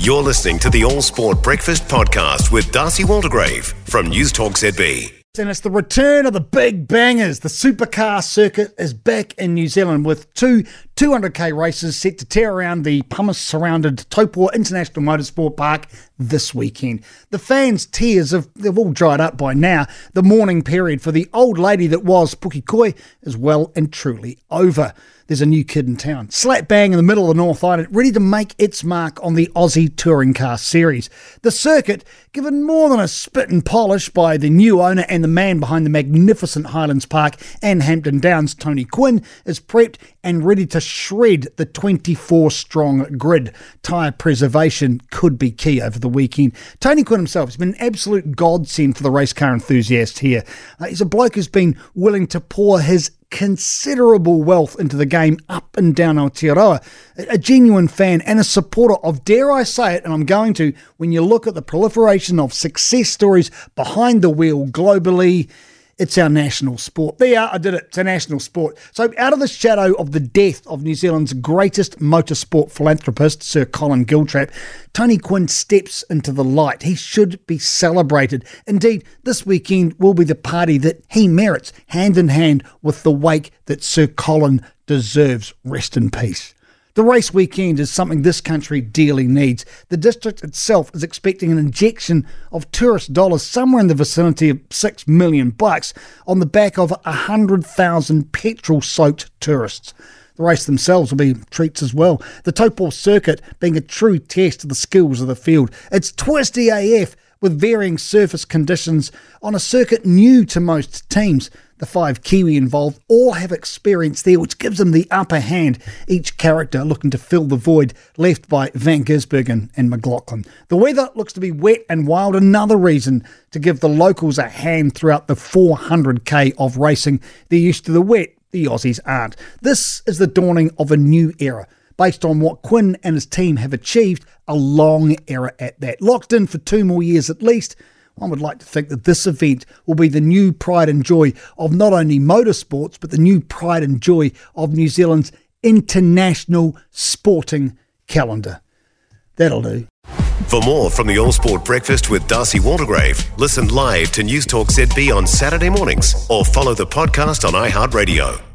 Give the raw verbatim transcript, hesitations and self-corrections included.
You're listening to the All Sport Breakfast Podcast with Darcy Waldegrave from News Talk Z B. And it's the return of the big bangers. The supercar circuit is back in New Zealand with two two hundred k races set to tear around the pumice-surrounded Taupua International Motorsport Park this weekend. The fans' tears have they've all dried up by now. The mourning period for the old lady that was Pukekohe is well and truly over. There's a new kid in town, slap bang in the middle of the North Island, ready to make its mark on the Aussie Touring Car Series. The circuit, given more than a spit and polish by the new owner and the man behind the magnificent Highlands Park and Hampton Downs, Tony Quinn, is prepped and ready to shred the twenty-four strong grid. Tyre preservation could be key over the weekend. Tony Quinn himself has been an absolute godsend for the race car enthusiast here. Uh, he's a bloke who's been willing to pour his considerable wealth into the game up and down Aotearoa. A genuine fan and a supporter of, dare I say it, and I'm going to, when you look at the proliferation of success stories behind the wheel globally, it's our national sport. There, I did it. It's a national sport. So out of the shadow of the death of New Zealand's greatest motorsport philanthropist, Sir Colin Giltrap, Tony Quinn steps into the light. He should be celebrated. Indeed, this weekend will be the party that he merits, hand in hand with the wake that Sir Colin deserves. Rest in peace. The race weekend is something this country dearly needs. The district itself is expecting an injection of tourist dollars somewhere in the vicinity of six million bucks on the back of one hundred thousand petrol-soaked tourists. The race themselves will be treats as well. The Taupua circuit being a true test of the skills of the field. It's twisty A F with varying surface conditions on a circuit new to most teams. The five Kiwi involved all have experience there, which gives them the upper hand, each character looking to fill the void left by Van Gisbergen and McLaughlin. The weather looks to be wet and wild, another reason to give the locals a hand throughout the four hundred k of racing. They're used to the wet, the Aussies aren't. This is the dawning of a new era, based on what Quinn and his team have achieved, a long era at that. Locked in for two more years at least, one would like to think that this event will be the new pride and joy of not only motorsports, but the new pride and joy of New Zealand's international sporting calendar. That'll do. For more from the All Sport Breakfast with Darcy Waldegrave, listen live to News Talk Z B on Saturday mornings or follow the podcast on iHeartRadio.